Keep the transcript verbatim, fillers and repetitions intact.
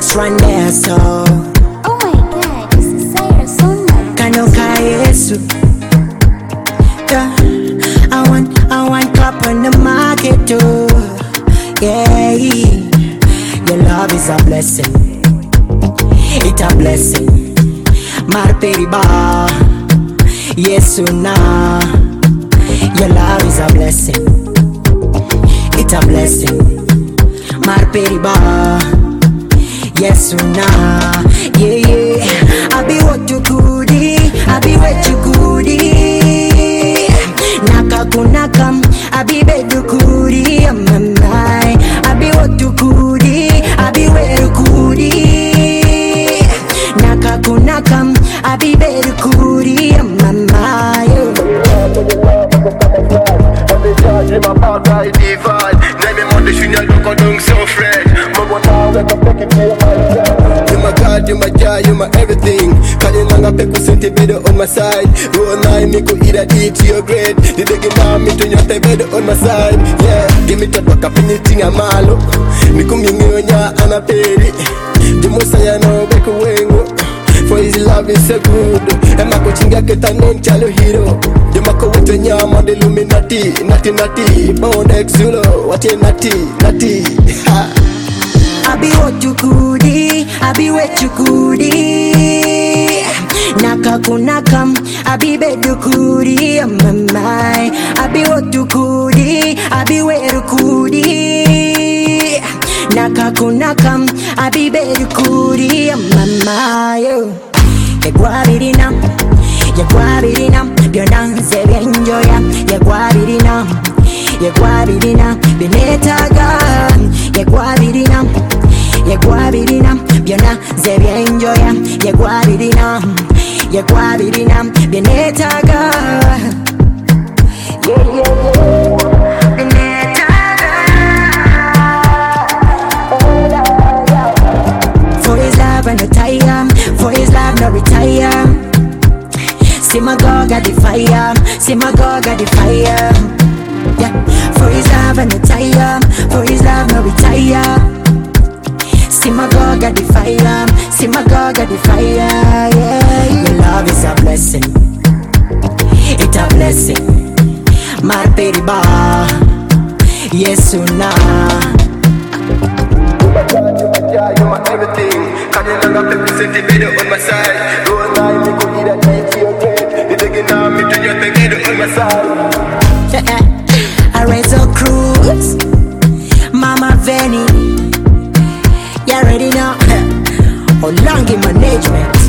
just run there so. Oh my god, this is Zaira Sonda. Kanoka Yesu. Yeah, I want, I want clap on the market too. Yeah, your love is a blessing. It's a blessing. Marperiba, Yesu na. Your love is a blessing. It's a blessing. Marperiba, Yesu na. Yeah, yeah. I be what you goody, I be what you goody. Naka kunakam, I be bedu goody. I'm a man. I be what you goody, I be where you goody. Naka kunakam, I be bedu goody. I'm a man. J'ai ma bataille divine. N'aime mon déchignon, le cordon so fresh. Mon bon temps, avec un paquet de you my God, you my joy, you my everything. Kali nanga peku senti bedo on my side. Roll nine, me go eat a eat to your grade. The degi na me to nyote bedo on my side. Yeah, give me that work up anything I'm malo. Niku mingi onya anaperi. The most I know beku wengo. For his love is so good. And my coaching get a name chalo hero. The mako with the nyama the luminati, nati nati, bone exulo, what you nati, nati. I be what you goody, I be what you goody. Naka kunakam, I be bedu goody. I'm a man. I be what you goody, I be where you goody. Naka kunakam, I be bedu goody. I'm a man. Ye guabirina, ye guabirina, bionanze benjoya. Ye guabirina, ye guabirina, binetaga. Ye guabirina, ye guabirina, bionanze benjoya. Ye guabirina, ye guabirina, binetaga. Yeah, yeah, yeah, binetaga. For his love and retire, for his love no retire. See my God got the fire, see my God got the fire. Yeah, for his love and retire, for his love no retire. See my God got the fire, see my God got the fire. Yeah, your love is a blessing, it's a blessing. Marperiba, Yesu na. You my everything. Kali nanga peku senti bedo on my side. Roll nine, me go eat a eat to your grade. The degi na me to nyote bedo on my side. Arezo Cruz, Mama Veni. You already know. Olangi management.